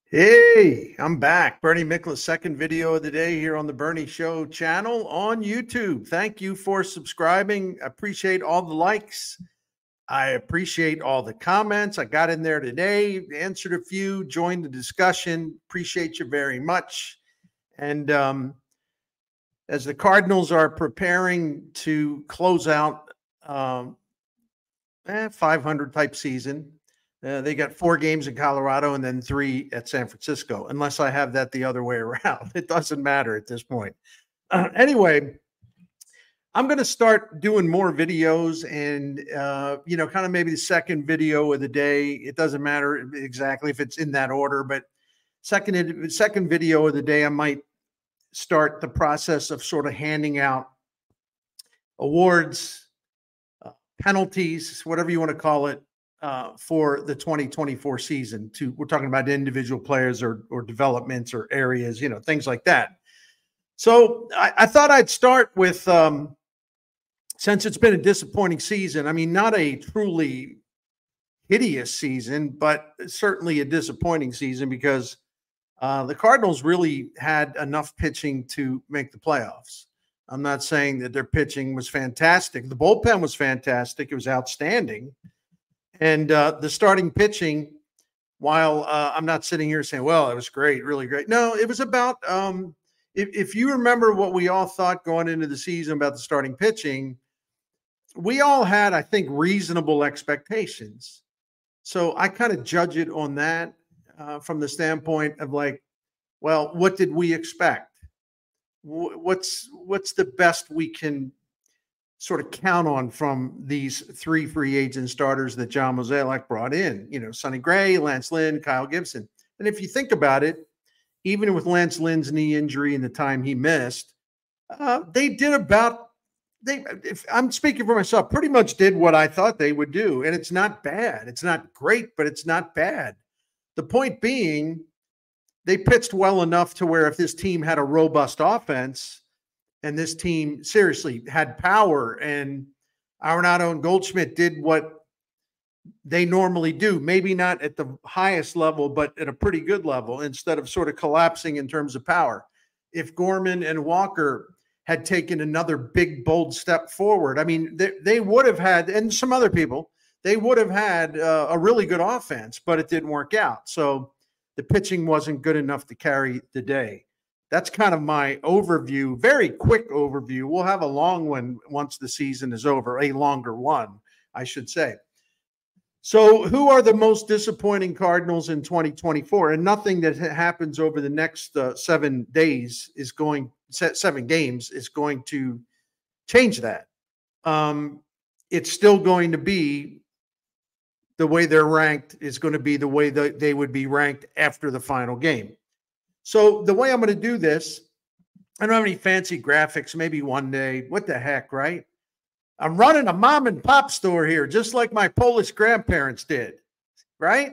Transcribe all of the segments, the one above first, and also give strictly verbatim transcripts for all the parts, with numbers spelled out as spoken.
Hey, I'm back. Bernie Mikla's second video of the day here on the Bernie Show channel on YouTube. Thank you for subscribing. Appreciate all the likes. I appreciate all the comments. I got in there today, answered a few, joined the discussion. Appreciate you very much. And um, as the Cardinals are preparing to close out um, eh, five hundred type season, uh, they got four games in Colorado and then three at San Francisco, unless I have that the other way around. It doesn't matter at this point. Uh, anyway, I'm going to start doing more videos and, uh, you know, kind of maybe the second video of the day. It doesn't matter exactly if it's in that order, but second, second video of the day, I might start the process of sort of handing out awards, uh, penalties, whatever you want to call it, uh, for the twenty twenty-four season. To we're talking about individual players or or developments or areas, you know, things like that. So I, I thought I'd start with um, since it's been a disappointing season. I mean, not a truly hideous season, but certainly a disappointing season because uh, the Cardinals really had enough pitching to make the playoffs. I'm not saying that their pitching was fantastic. The bullpen was fantastic. It was outstanding. And uh, the starting pitching, while uh, I'm not sitting here saying, well, it was great, really great. No, it was about, um, if, if you remember what we all thought going into the season about the starting pitching, we all had, I think, reasonable expectations. So I kind of judge it on that uh, from the standpoint of like, well, what did we expect? What's what's the best we can sort of count on from these three free agent starters that John Mozeliak brought in? You know, Sonny Gray, Lance Lynn, Kyle Gibson. And if you think about it, even with Lance Lynn's knee injury and the time he missed, uh, they did about they. If I'm speaking for myself, pretty much did what I thought they would do, and it's not bad. It's not great, but it's not bad. The point being, they pitched well enough to where if this team had a robust offense and this team seriously had power and Arenado and Goldschmidt did what they normally do, maybe not at the highest level, but at a pretty good level instead of sort of collapsing in terms of power. If Gorman and Walker had taken another big, bold step forward, I mean, they, they would have had, and some other people, they would have had uh, a really good offense, but it didn't work out. So the pitching wasn't good enough to carry the day. That's kind of my overview, very quick overview. We'll have a long one once the season is over, a longer one, I should say. So who are the most disappointing Cardinals in twenty twenty-four? And nothing that happens over the next uh, seven days is going, seven games is going to change that. Um, it's still going to be the way they're ranked is going to be the way that they would be ranked after the final game. So the way I'm going to do this, I don't have any fancy graphics, maybe one day. What the heck, right? I'm running a mom and pop store here, just like my Polish grandparents did, right?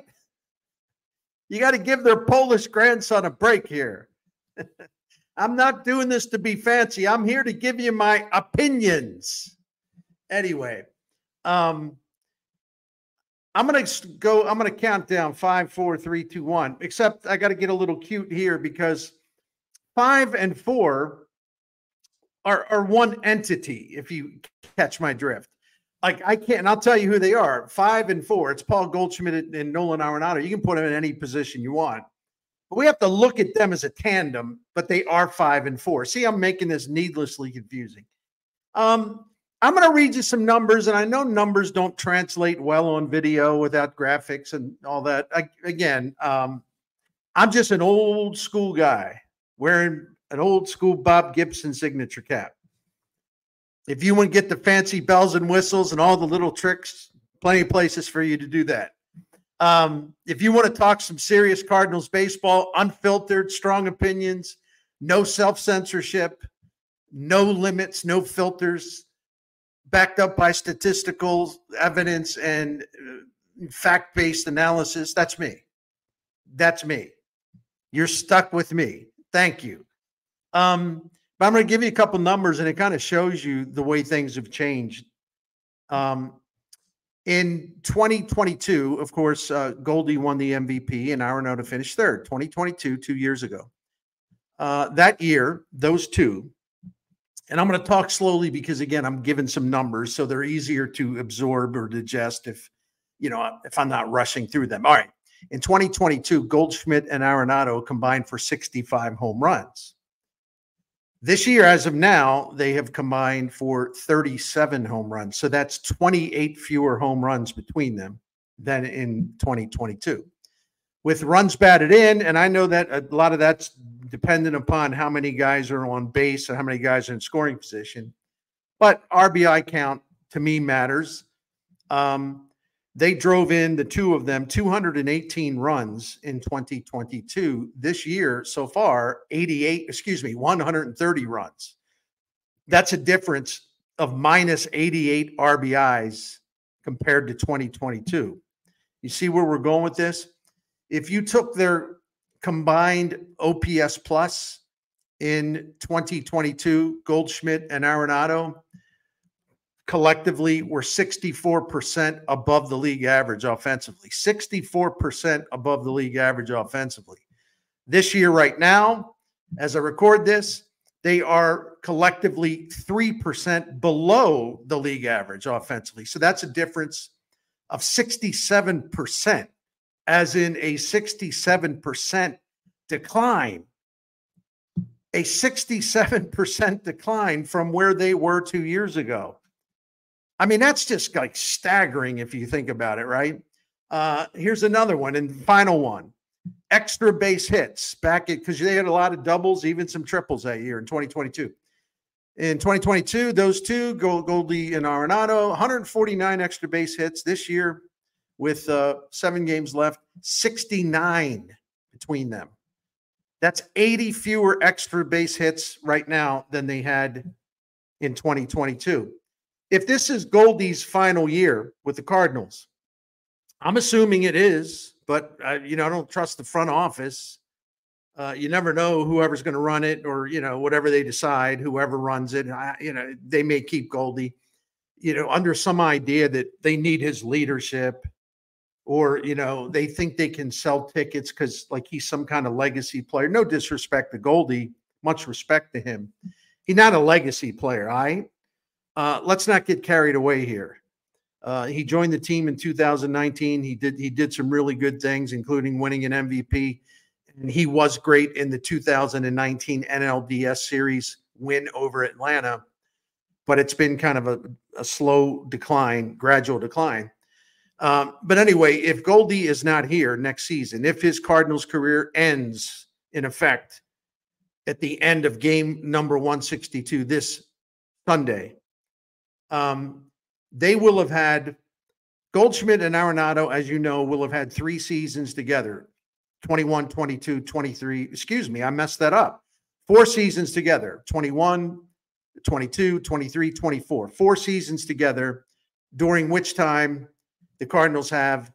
You got to give their Polish grandson a break here. I'm not doing this to be fancy. I'm here to give you my opinions. Anyway, um, I'm going to go, I'm going to count down five, four, three, two, one, except I got to get a little cute here because five and four are, are one entity, if you catch my drift. Like I can't, and I'll tell you who they are. Five and four. It's Paul Goldschmidt and Nolan Arenado. You can put them in any position you want. But we have to look at them as a tandem, but they are five and four. See, I'm making this needlessly confusing. Um, I'm going to read you some numbers, and I know numbers don't translate well on video without graphics and all that. I, again, um, I'm just an old school guy wearing an old school Bob Gibson signature cap. If you want to get the fancy bells and whistles and all the little tricks, plenty of places for you to do that. Um, if you want to talk some serious Cardinals baseball, unfiltered, strong opinions, no self-censorship, no limits, no filters, backed up by statistical evidence and fact-based analysis, that's me. That's me. You're stuck with me. Thank you. Um, but I'm going to give you a couple numbers, and it kind of shows you the way things have changed. Um, In twenty twenty-two, of course, uh, Goldie won the M V P and Arenado finished third. twenty twenty-two, two years ago. Uh, that year, those two, and I'm going to talk slowly because, again, I'm giving some numbers so they're easier to absorb or digest if, you know, if I'm not rushing through them. All right. In twenty twenty-two, Goldschmidt and Arenado combined for sixty-five home runs. This year, as of now, they have combined for thirty-seven home runs. So that's twenty-eight fewer home runs between them than in twenty twenty-two. With runs batted in, and I know that a lot of that's dependent upon how many guys are on base and how many guys are in scoring position. But R B I count, to me, matters. Um, they drove in, the two of them, two hundred eighteen runs in twenty twenty-two. This year, so far, eighty-eight, excuse me, one hundred thirty runs. That's a difference of minus eighty-eight R B Is compared to twenty twenty-two. You see where we're going with this? If you took their combined O P S plus in twenty twenty-two, Goldschmidt and Arenado collectively were sixty-four percent above the league average offensively. sixty-four percent above the league average offensively. This year, right now, as I record this, they are collectively three percent below the league average offensively. So that's a difference of sixty-seven percent, as in a sixty-seven percent decline. A sixty-seven percent decline from where they were two years ago. I mean, that's just like staggering if you think about it, right? Uh, here's another one, and final one. Extra base hits back at, because they had a lot of doubles, even some triples that year in twenty twenty-two. In twenty twenty-two, those two, Goldie and Arenado, one hundred forty-nine extra base hits. This year, with uh, seven games left, sixty-nine between them. That's eighty fewer extra base hits right now than they had in twenty twenty-two. If this is Goldie's final year with the Cardinals, I'm assuming it is, but uh, you know, I don't trust the front office. Uh, you never know whoever's going to run it, or you know, whatever they decide, whoever runs it. I, you know, they may keep Goldie, you know, under some idea that they need his leadership, or you know, they think they can sell tickets because like he's some kind of legacy player. No disrespect to Goldie, much respect to him. He's not a legacy player. All right. Uh, let's not get carried away here. Uh, he joined the team in two thousand nineteen. He did he did some really good things, including winning an M V P. And he was great in the two thousand nineteen N L D S series win over Atlanta. But it's been kind of a, a slow decline, gradual decline. Um, but anyway, if Goldie is not here next season, if his Cardinals career ends in effect at the end of game number one sixty-two this Sunday, Um, they will have had Goldschmidt and Arenado, as you know, will have had three seasons together, twenty-one, twenty-two, twenty-three. Excuse me, I messed that up. Four seasons together, twenty-one, twenty-two, twenty-three, twenty-four. Four seasons together, during which time the Cardinals have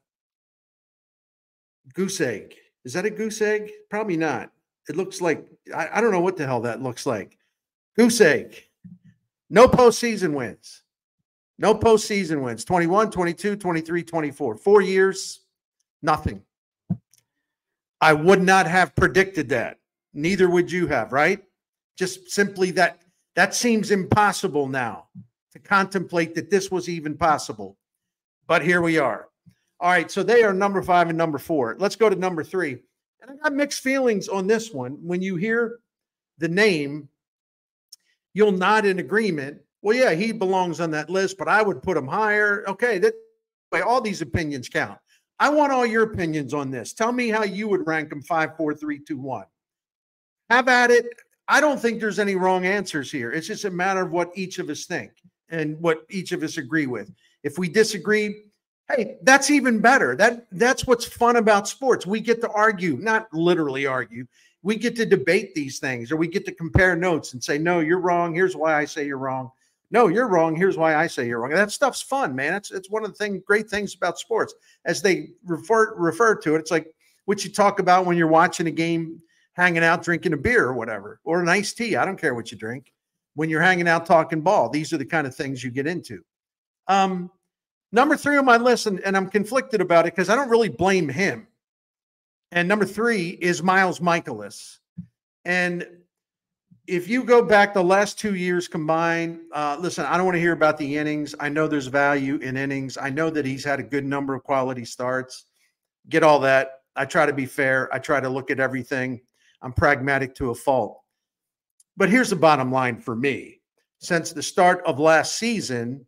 goose egg. Is that a goose egg? Probably not. It looks like, I, I don't know what the hell that looks like. Goose egg. No postseason wins. No postseason wins. twenty-one, twenty-two, twenty-three, twenty-four. Four years, nothing. I would not have predicted that. Neither would you have, right? Just simply that that seems impossible now to contemplate that this was even possible. But here we are. All right, so they are number five and number four. Let's go to number three. And I got mixed feelings on this one. When you hear the name, you'll nod in agreement. Well, yeah, he belongs on that list, but I would put him higher. Okay, that way, all these opinions count. I want all your opinions on this. Tell me how you would rank them five, four, three, two, one. Have at it. I don't think there's any wrong answers here. It's just a matter of what each of us think and what each of us agree with. If we disagree, hey, that's even better. That that's what's fun about sports. We get to argue, not literally argue. We get to debate these things, or we get to compare notes and say, no, you're wrong. Here's why I say you're wrong. No, you're wrong. Here's why I say you're wrong. That stuff's fun, man. It's it's one of the thing, great things about sports. As they refer refer to it, it's like what you talk about when you're watching a game, hanging out, drinking a beer or whatever, or an iced tea. I don't care what you drink. When you're hanging out talking ball, these are the kind of things you get into. Um, Number three on my list, and, and I'm conflicted about it because I don't really blame him. And number three is Miles Mikolas. And if you go back the last two years combined, uh, listen, I don't want to hear about the innings. I know there's value in innings. I know that he's had a good number of quality starts. Get all that. I try to be fair. I try to look at everything. I'm pragmatic to a fault. But here's the bottom line for me. Since the start of last season,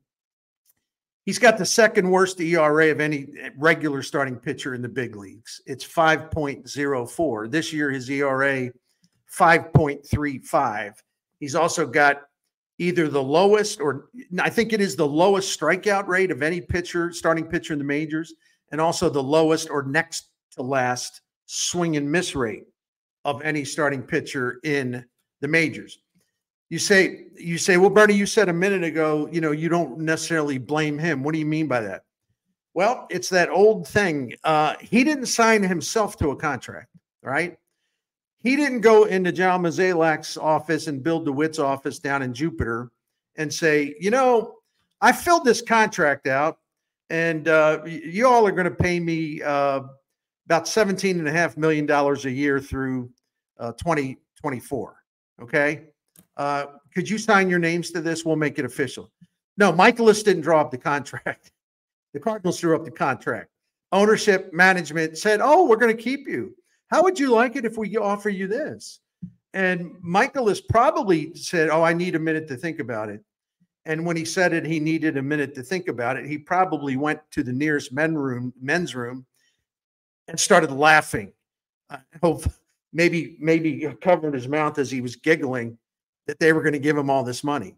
he's got the second worst E R A of any regular starting pitcher in the big leagues. It's five point oh four. This year, his E R A, five point three five. He's also got either the lowest or I think it is the lowest strikeout rate of any pitcher, starting pitcher in the majors, and also the lowest or next to last swing and miss rate of any starting pitcher in the majors. You say, you say, well, Bernie, you said a minute ago, you know, you don't necessarily blame him. What do you mean by that? Well, it's that old thing. Uh, he didn't sign himself to a contract, right? He didn't go into John Mozeliak's office and Bill DeWitt's office down in Jupiter and say, you know, I filled this contract out and uh, you all are going to pay me uh, about seventeen and a half million dollars a year through uh, twenty twenty-four. Okay. Uh, could you sign your names to this? We'll make it official. No, Mikolas didn't draw up the contract. The Cardinals drew up the contract. Ownership, management said, oh, we're going to keep you. How would you like it if we offer you this? And Mikolas probably said, oh, I need a minute to think about it. And when he said it, he needed a minute to think about it. He probably went to the nearest men room, men's room and started laughing. I hope maybe, maybe covered his mouth as he was giggling that they were going to give him all this money.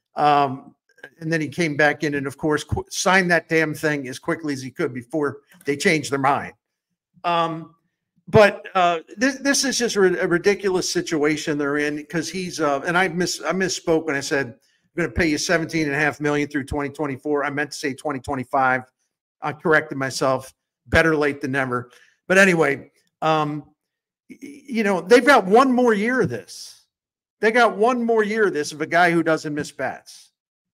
Um, and then he came back in and, of course, qu- signed that damn thing as quickly as he could before they changed their mind. Um, but uh, this, this is just a, a ridiculous situation they're in because he's uh, – and I miss I misspoke when I said I'm going to pay you seventeen and a half million dollars through twenty twenty-four. I meant to say twenty twenty-five. I corrected myself. Better late than never. But anyway, um, you know, they've got one more year of this. They got one more year of this of a guy who doesn't miss bats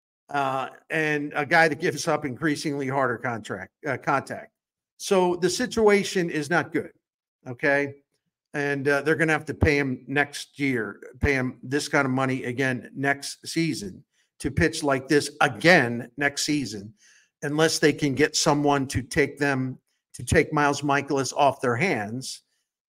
uh, and a guy that gives up increasingly harder contract uh, contact. So the situation is not good. Okay. And uh, they're going to have to pay him next year, pay him this kind of money again next season to pitch like this again next season, unless they can get someone to take them to take Miles Mikolas off their hands.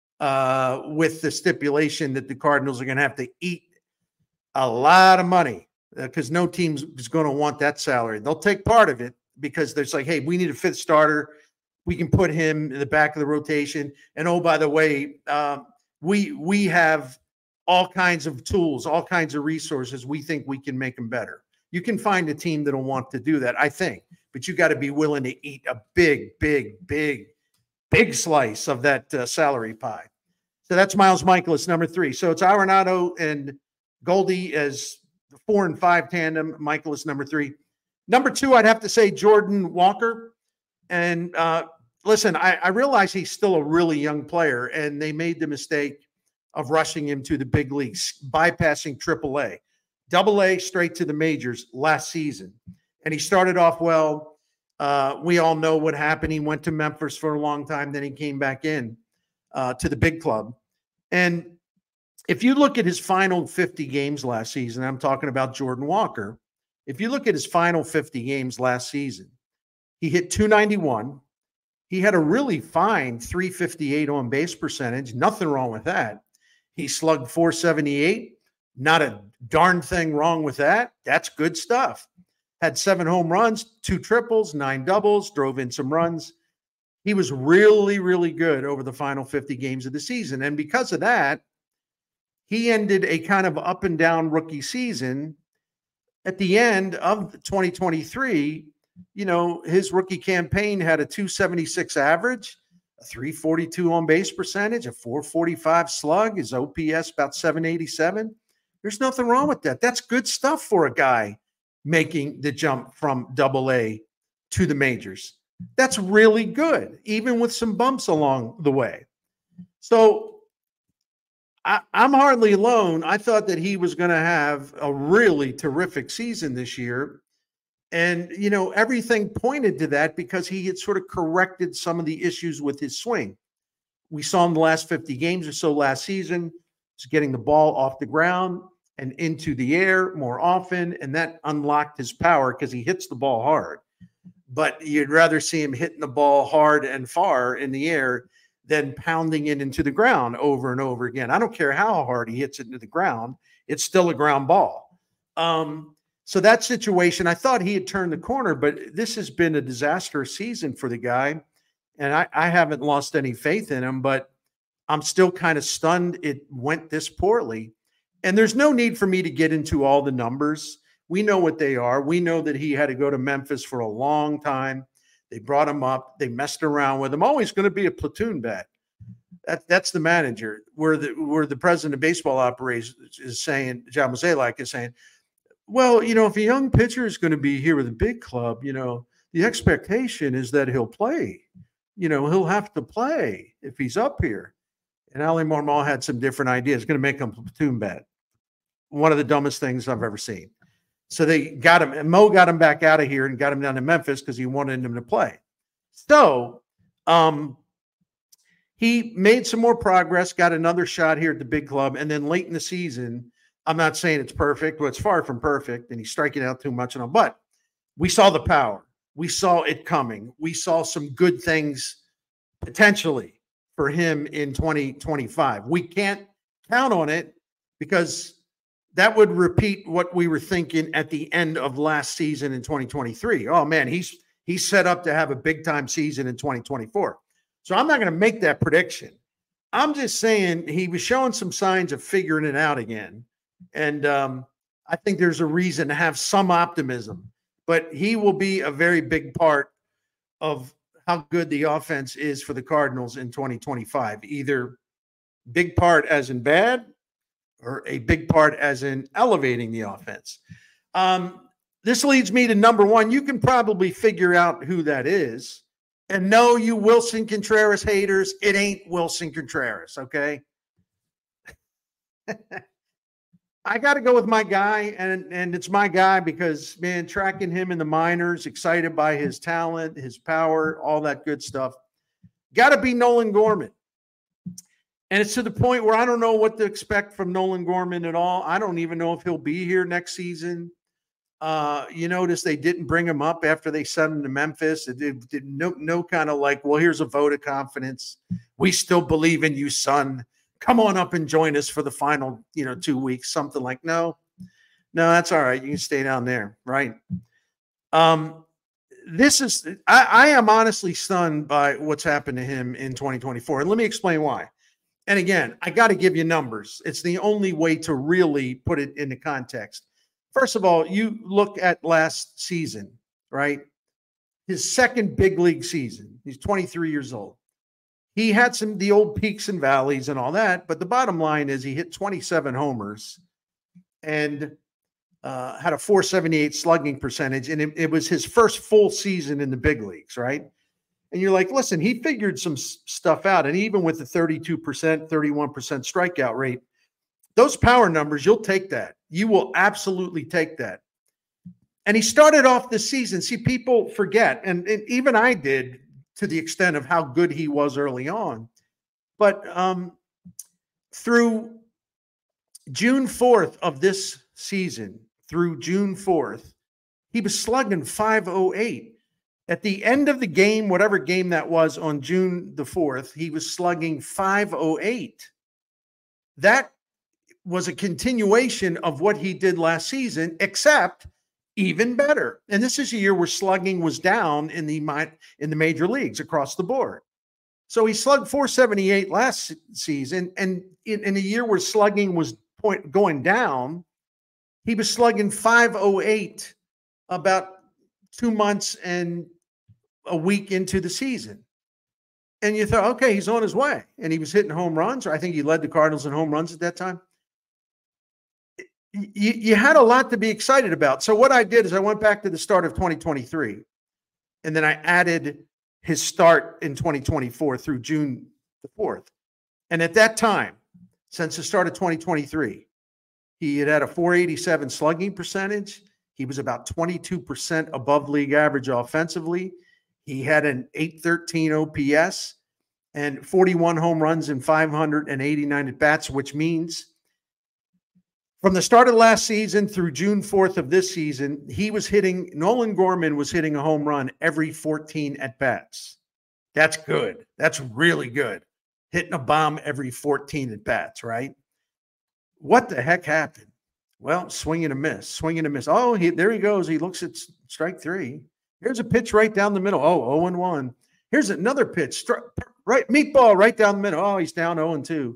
Uh, with the stipulation that the Cardinals are going to have to eat a lot of money because uh, no team is going to want that salary. They'll take part of it because there's like, hey, we need a fifth starter. We can put him in the back of the rotation. And oh, by the way, um, we we have all kinds of tools, all kinds of resources. We think we can make them better. You can find a team that'll want to do that, I think, but you got to be willing to eat a big, big, big, big slice of that uh, salary pie. So that's Miles Mikolas, number three. So it's Arenado and Goldie as the four and five tandem. Mikolas, number three. Number two, I'd have to say Jordan Walker. And uh, listen, I, I realize he's still a really young player, and they made the mistake of rushing him to the big leagues, bypassing triple A. Double A straight to the majors last season. And he started off well. Uh, we all know what happened. He went to Memphis for a long time. Then he came back in. Uh, to the big club. And if you look at his final fifty games last season, I'm talking about Jordan Walker. If you look at his final fifty games last season, he hit two ninety-one. He had a really fine three fifty-eight on base percentage. Nothing wrong with that. He slugged four seventy-eight. Not a darn thing wrong with that. That's good stuff. Had seven home runs, two triples, nine doubles, drove in some runs. He was really, really good over the final fifty games of the season. And because of that, he ended a kind of up and down rookie season. At the end of twenty twenty-three, you know, his rookie campaign had a two seventy-six average, a three forty-two on base percentage, a four forty-five slug, his O P S about seven eighty-seven. There's nothing wrong with that. That's good stuff for a guy making the jump from double A to the majors. That's really good, even with some bumps along the way. So I, I'm hardly alone. I thought that he was going to have a really terrific season this year. And, you know, everything pointed to that because he had sort of corrected some of the issues with his swing. We saw in the last fifty games or so last season, he's getting the ball off the ground and into the air more often. And that unlocked his power because he hits the ball hard. But you'd rather see him hitting the ball hard and far in the air than pounding it into the ground over and over again. I don't care how hard he hits it into the ground. It's still a ground ball. Um, so that situation, I thought he had turned the corner, but this has been a disastrous season for the guy. And I, I haven't lost any faith in him, but I'm still kind of stunned it went this poorly. And there's no need for me to get into all the numbers. We know what they are. We know that he had to go to Memphis for a long time. They brought him up. They messed around with him. Always going to be a platoon bat. That, that's the manager. Where the where the president of baseball operations is saying, John Mozeliak is saying, well, you know, if a young pitcher is going to be here with a big club, you know, the expectation is that he'll play. You know, he'll have to play if he's up here. And Ali Marmol had some different ideas. Going to make him a platoon bat. One of the dumbest things I've ever seen. So they got him, and Mo got him back out of here and got him down to Memphis because he wanted him to play. So um, he made some more progress, got another shot here at the big club, and then late in the season, I'm not saying it's perfect, but it's far from perfect, and he's striking out too much and all, but we saw the power. We saw it coming. We saw some good things potentially for him in twenty twenty-five. We can't count on it because that would repeat what we were thinking at the end of last season in twenty twenty-three. Oh man, he's he's set up to have a big time season in twenty twenty-four. So I'm not going to make that prediction. I'm just saying he was showing some signs of figuring it out again. And um, I think there's a reason to have some optimism, but he will be a very big part of how good the offense is for the Cardinals in twenty twenty-five, either big part as in bad, or a big part as in elevating the offense. Um, this leads me to number one. You can probably figure out who that is. And no, you Wilson Contreras haters, it ain't Wilson Contreras, okay? I got to go with my guy, and, and it's my guy because, man, tracking him in the minors, excited by his talent, his power, all that good stuff. Got to be Nolan Gorman. And it's to the point where I don't know what to expect from Nolan Gorman at all. I don't even know if he'll be here next season. Uh, you notice they didn't bring him up after they sent him to Memphis. It did, did no, no kind of like, well, here's a vote of confidence. We still believe in you, son. Come on up and join us for the final, you know, two weeks. Something like, no, no, that's all right. You can stay down there, right? Um, this is, I, I am honestly stunned by what's happened to him in twenty twenty-four. And let me explain why. And again, I got to give you numbers. It's the only way to really put it into context. First of all, you look at last season, right? His second big league season. He's twenty-three years old. He had some the old peaks and valleys and all that, but the bottom line is he hit twenty-seven homers and uh, had a four seventy-eight slugging percentage, and it, it was his first full season in the big leagues, right? And you're like, listen, he figured some stuff out. And even with the thirty-two percent, thirty-one percent strikeout rate, those power numbers, you'll take that. You will absolutely take that. And he started off this season. See, people forget, and, and even I did to the extent of how good he was early on. But um, through June fourth of this season, through June fourth, he was slugging five oh eight. At the end of the game, whatever game that was on June the fourth, he was slugging five oh eight. That was a continuation of what he did last season, except even better. And this is a year where slugging was down in the in the major leagues across the board. So he slugged four seventy-eight last season, and in, in a year where slugging was point, going down, he was slugging five oh eight about two months and a week into the season. And you thought, okay, he's on his way. And he was hitting home runs, or I think he led the Cardinals in home runs at that time. You, you had a lot to be excited about. So what I did is I went back to the start of twenty twenty-three, and then I added his start in twenty twenty-four through June the fourth. And at that time, since the start of twenty twenty-three, he had had a four eighty-seven slugging percentage. He was about twenty-two percent above league average offensively. He had an eight thirteen O P S and forty-one home runs and five hundred eighty-nine at bats, which means from the start of last season through June fourth of this season, he was hitting, Nolan Gorman was hitting a home run every fourteen at bats. That's good. That's really good. Hitting a bomb every fourteen at bats, right? What the heck happened? Well, swing and a miss, swing and a miss. Oh, he, there he goes. He looks at strike three. Here's a pitch right down the middle. Oh, oh and one. Here's another pitch. Stri- right, meatball right down the middle. Oh, he's down oh and two.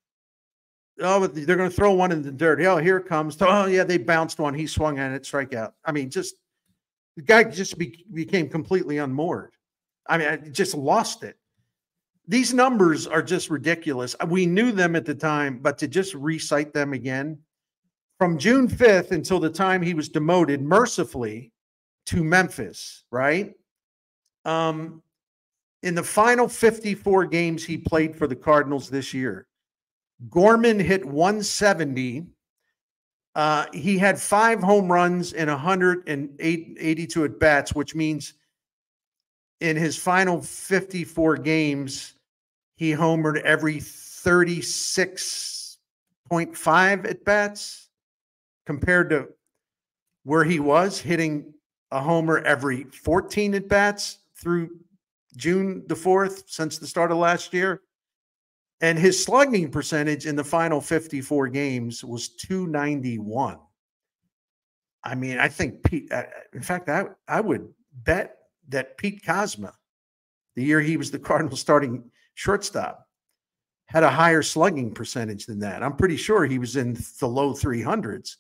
Oh, they're going to throw one in the dirt. Oh, here it comes. Oh, yeah, they bounced one. He swung at it, strikeout. I mean, just the guy just be, became completely unmoored. I mean, I just lost it. These numbers are just ridiculous. We knew them at the time, but to just recite them again, from June fifth until the time he was demoted mercifully to Memphis, right? Um, in the final fifty-four games he played for the Cardinals this year, Gorman hit one seventy. Uh, he had five home runs and one hundred eighty-two at bats, which means in his final fifty-four games, he homered every thirty-six point five at bats compared to where he was hitting a homer every fourteen at bats through June the fourth since the start of last year. And his slugging percentage in the final fifty-four games was two ninety-one. I mean, I think Pete, uh, in fact, I, I would bet that Pete Kozma, the year he was the Cardinals starting shortstop, had a higher slugging percentage than that. I'm pretty sure he was in the low three hundreds.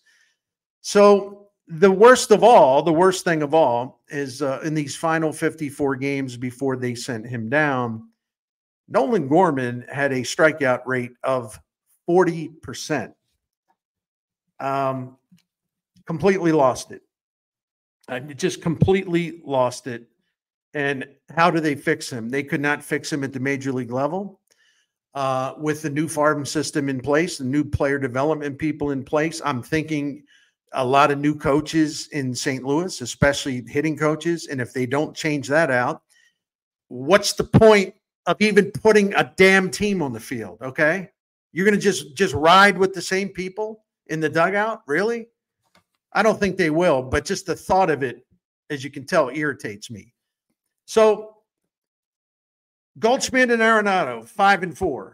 So the worst of all, the worst thing of all is uh, in these final fifty-four games before they sent him down, Nolan Gorman had a strikeout rate of forty percent. Um, completely lost it. I just completely lost it. And how do they fix him? They could not fix him at the major league level. Uh, with the new farm system in place, the new player development people in place, I'm thinking a lot of new coaches in Saint Louis, especially hitting coaches. And if they don't change that out, what's the point of even putting a damn team on the field? Okay. You're going to just, just ride with the same people in the dugout. Really? I don't think they will, but just the thought of it, as you can tell, irritates me. So Goldschmidt and Arenado, five and four.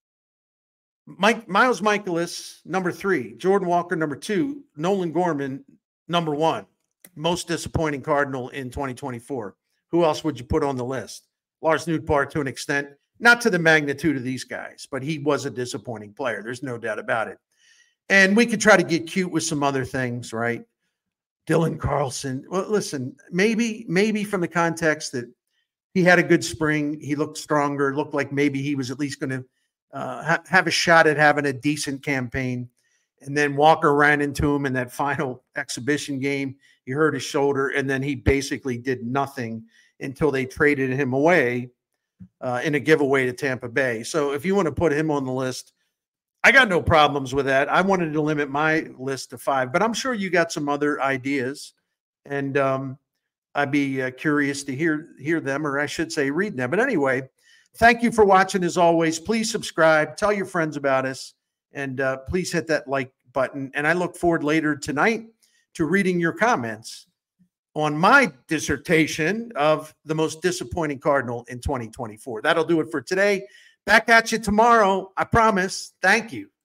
Mike Miles Michaelis, number three. Jordan Walker, number two. Nolan Gorman, number one. Most disappointing Cardinal in twenty twenty-four. Who else would you put on the list? Lars Nootbaar to an extent, not to the magnitude of these guys, but he was a disappointing player. There's no doubt about it. And we could try to get cute with some other things, right? Dylan Carlson. Well, listen, maybe, maybe from the context that he had a good spring, he looked stronger, looked like maybe he was at least going to uh, ha- have a shot at having a decent campaign. And then Walker ran into him in that final exhibition game. He hurt his shoulder, and then he basically did nothing until they traded him away uh, in a giveaway to Tampa Bay. So if you want to put him on the list, I got no problems with that. I wanted to limit my list to five, but I'm sure you got some other ideas, and um, I'd be uh, curious to hear hear them, or I should say read them. But anyway, thank you for watching as always. Please subscribe, tell your friends about us, and uh, please hit that like button. And I look forward later tonight to reading your comments on my dissertation of the most disappointing Cardinal in twenty twenty-four. That'll do it for today. Back at you tomorrow, I promise. Thank you.